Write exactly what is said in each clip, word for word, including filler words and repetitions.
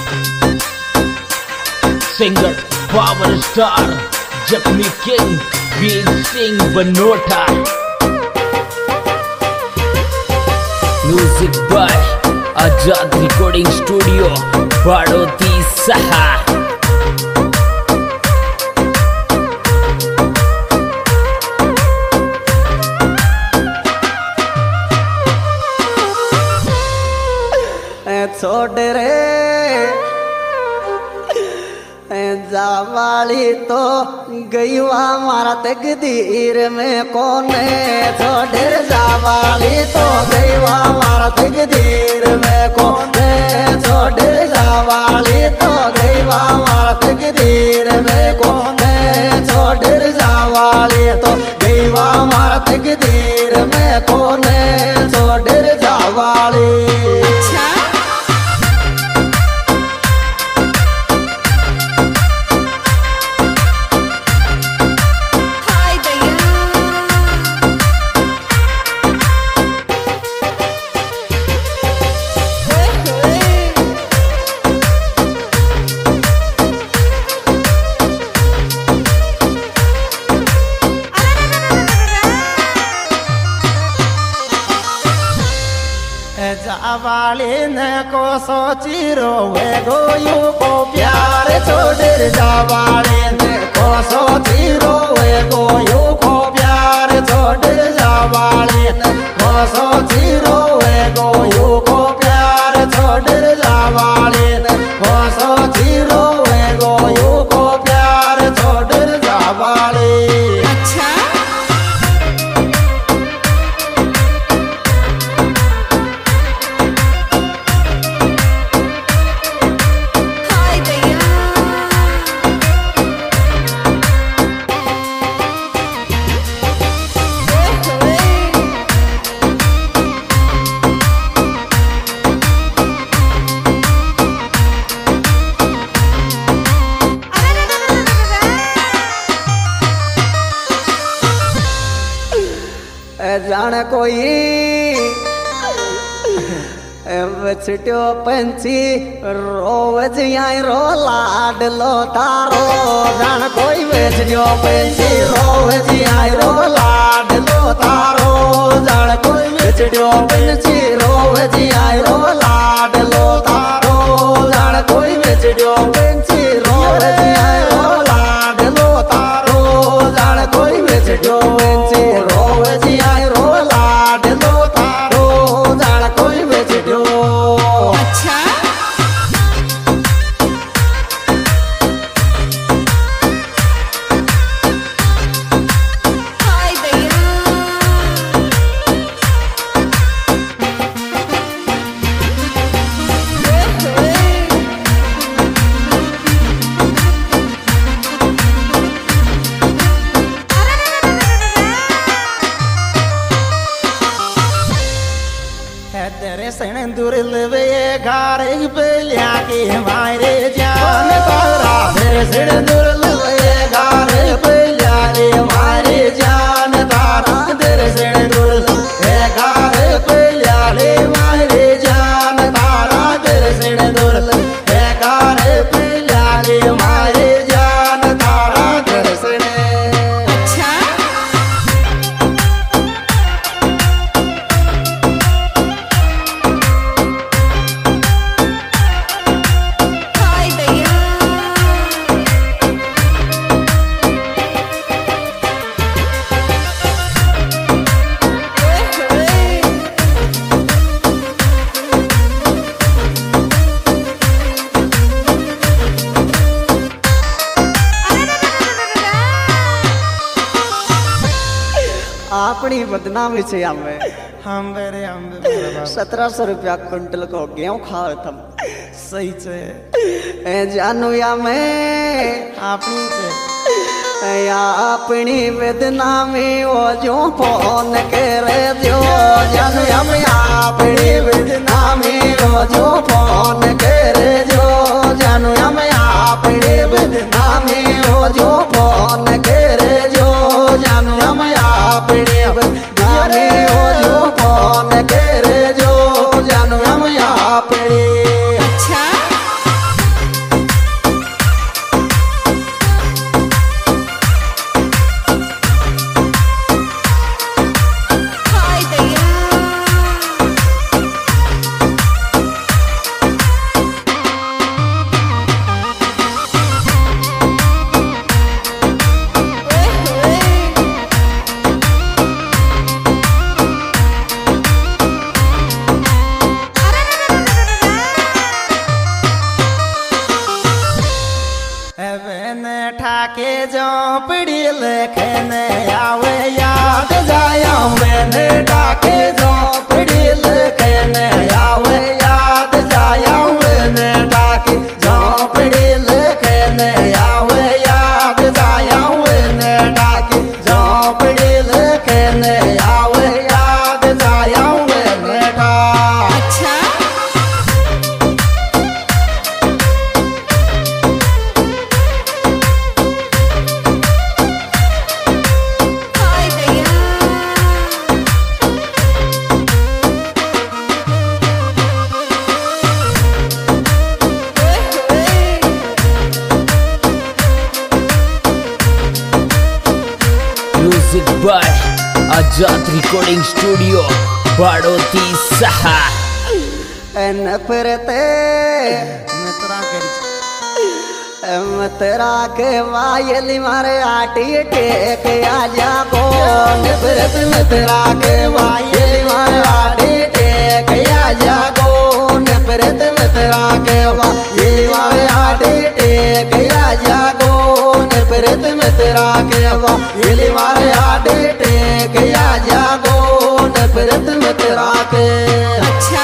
Singer power star जख्मी king Veer Singh Banota. Music by Azad recording studio Badoti सहा। छोड़ रे जावाली तो गई हमारा तकदीर में कोने। छोड़ जावाली तो गई हमारा तकदीर में कोने। छोड़ जावाली तो गई हमारा तकदीर में कोने। छोड़ जावाली तो गई हमारा तकदीर में कोने। छोड़ जावाली जावाली ने को सोची रोवे गोयू को प्यार। छोड़ जावाली ने को सोची रोवे गोयू को प्यार। छोड़ जावाली ने को सोची रोवे गोयू को प्यार। छोड़ जावाली ने को सोची रोवे गोयू को प्यार। छोड़ जावाली जान कोई बछड़ो पंछी रोज यहाँ रो लाडलो तारो। जान कोई बछड़ो पंछी रोज यहाँ रो लाडलो तारो। जान कोई बछड़ो पंछी रोज यहाँ रो लाडलो तारो। जान कोई बछड़ो पंछी रोज यहाँ रो लाडलो तारो। जान कोई बछड़ो पंछी रोज यहाँ दुर्लभे गारे पेलिया के हमारे जान तारा। तेरे सिर दुर्लभे गारे पेलिया के हमारे जान तारा। तेरे सिर दुर्लभे गारे पेलिया के हमारे जान तारा। तेरे सिर दुर्लभे गारे पेलिया के हमारे जान तारा। तेरे सिर अपनी बदनामी से हमें हम मेरे हम सत्रह सौ रुपया कुंटल को गेहूं खाओ तुम सही से ए जानू या मैं अपनी से या अपनी बदनामी वो जो फोन करे जो। जानू या मैं अपनी बदनामी वो जो फोन करे जो। जानू या मैं अपनी बदनामी वो जो फोन करे जो। जानू या मैं अपनी बदनामी वो जो फोन करे जो। जानू या मैं अपनी झोपड़ी लिखने आवे याद जाया मैंने डाके झोपड़ी लिखने आवे याद जाया मैंने डाके झोपड़ी लिखने आवे याद जाया मैंने डाके झोपड़ी लिखने आवे याद जाया मैंने डाके। अच्छा music by Azad recording studio Badoti सहा। नफरते मित्रा करी मतरा के वायली मारे आटी टेक आजा को नफरत मतरा के वायली मारे आटी टेक आजा को नफरत मतरा के वायली मारे आटी टेक आजा को नफरत मतरा के वायली मारे आटी टेक आजा को नफरत मतरा के। अच्छा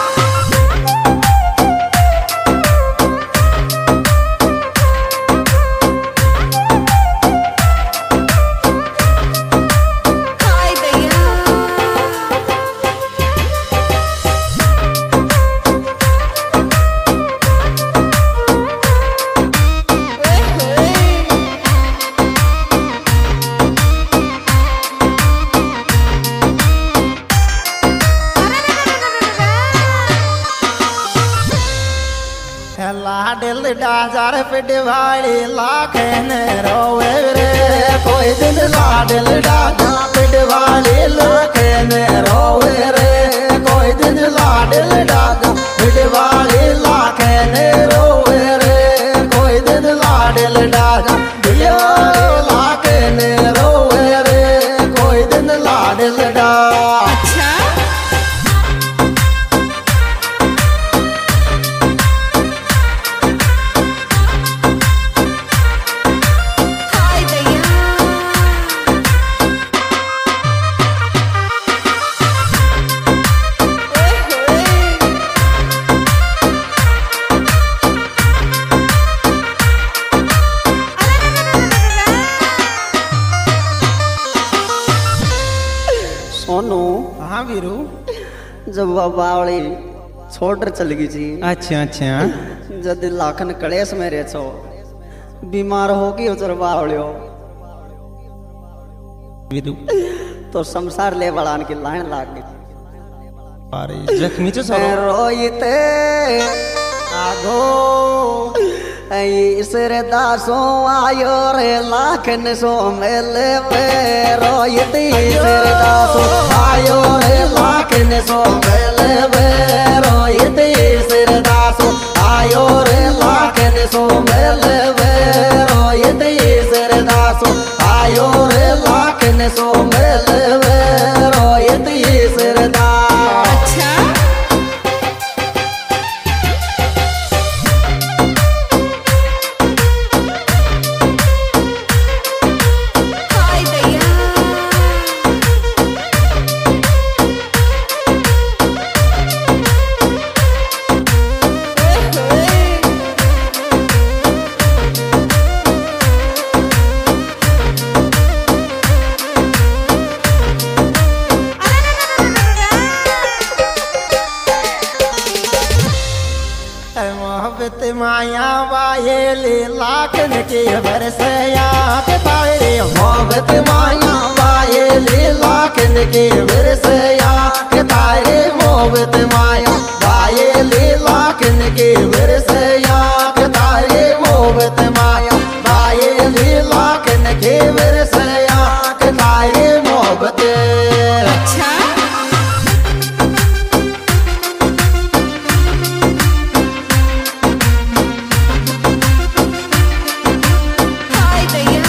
हाय दैया ओए होए लाडल डाजार पिटवाड़ी लाखन रोवे रे कोई दिन लाडल डाजा पिटवाड़ी लाखन रोवे रे कोई दिन लाडल डाजा पिटवाड़ी लाखन रोवे रे कोई दिन लाडल डाजा दियो लाखन रोवे रे कोई दिन लाडल डाजा। अच्छा हाय दैया ओए होए सोनू हाँ वीरू जब वह बावली छोड़ चल गई थी अच्छा अच्छा जद लाखन कलेश में रहे छो बीमार होगी उधर बावलियो वीरू तो संसार ले बड़ान की लाइन लाग गई अरे जख्मी तो सरो रोइते आगो ईसर दासो आयो रे लाखन सो मेले वे रोइते ईसर दासो आयो रे लाखन सो मेले वे रोइते ईसर दासो आयो रे लाखन सो मेले वे रोइते ईसर दासो आयो रे लाखन सो मेले वे रोइते ईसर दास। अच्छा हाय दैया ओए होए मोहब्बत माया वाये लाखन के बरसया के तारे मोहब्बत माया वाये लाखन के बरसया के तारे मोहब्बत माया वाये लाखन के बरसया के तारे मोहब्बत माया वाये लाखन के बरसया के तारे मोहब्बत। अच्छा हाय दैया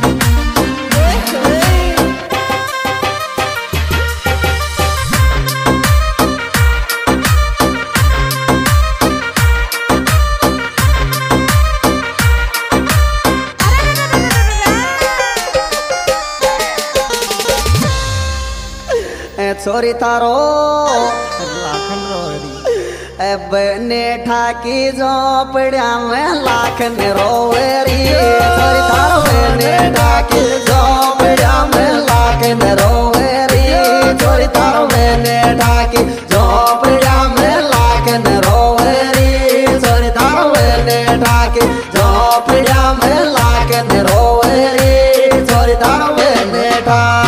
ओए होए छोरी थारो लाखन रोरी बने ठाकी झोपड़िया में लाखन रोवेरी छोरी थारो बने ठाकी झोपड़िया में लाखन रोवेरी छोरी थारो बने ठाकी झोपड़िया में लाखन रोवेरी छोरी थारो बने ठाकी झोपड़िया में लाखन रोवेरी छोरी थारो बने ठाकी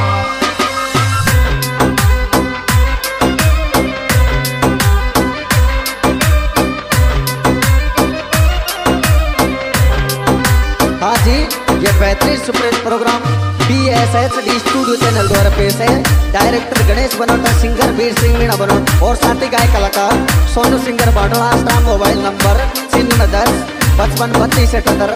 हाँ जी, ये बेहतरीन superhit programme B S H D studio channel द्वारा पेश है। डायरेक्टर गणेश बनोटा, सिंगर वीर सिंह मीणा बनोट और साथी गाय कलाकार Sonu singer Badola. Star mobile number शून्य दस पचपन बत्तीस अठहत्तर।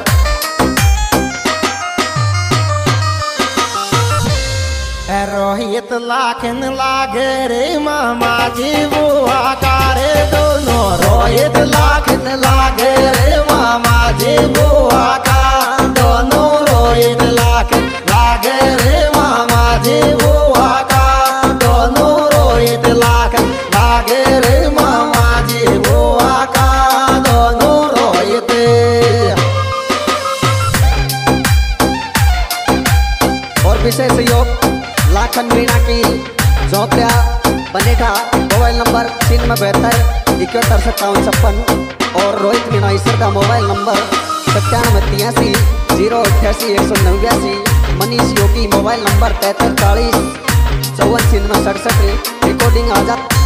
रोहित लाखन लागे रे मामा जी बुआ कारे दोनों रोहित लाखन लागे रे मामा जी बुआ का दोनों रोहित लाखन लागे रे मामा जी बुआ का दोनों रोहित लाखन लागे रे मामा जी बुआ का दोनों रोहित। और विशेष सहयोग लाखन मीणा की झोपड़िया बनेठा मोबाइल नंबर तीन में बहत्तर इकहत्तर सत्तावन छप्पन और रोहित मीणा ईश्वर का मोबाइल नंबर सत्तानवे तिरासी जीरो अट्ठासी एक सौ नव्यासी। मनीष योगी मोबाइल नंबर तैंतर चालीस चौवन छिन्नवे सड़सठ। रिकॉर्डिंग आजाद